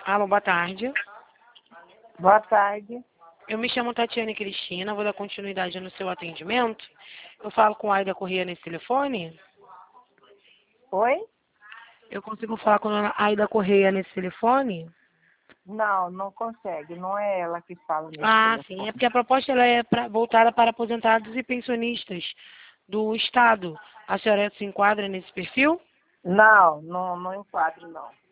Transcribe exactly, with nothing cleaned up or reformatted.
Alô, boa tarde. Boa tarde. Eu me chamo Tatiane Cristina, vou dar continuidade no seu atendimento. Eu falo com a Aida Corrêa nesse telefone? Oi? Eu consigo falar com a dona Aida Corrêa nesse telefone? Não, não consegue. Não é ela que fala nesse Ah, telefone. sim. É porque a proposta ela é pra, voltada para aposentados e pensionistas do Estado. A senhora se enquadra nesse perfil? Não, não, não enquadro, não.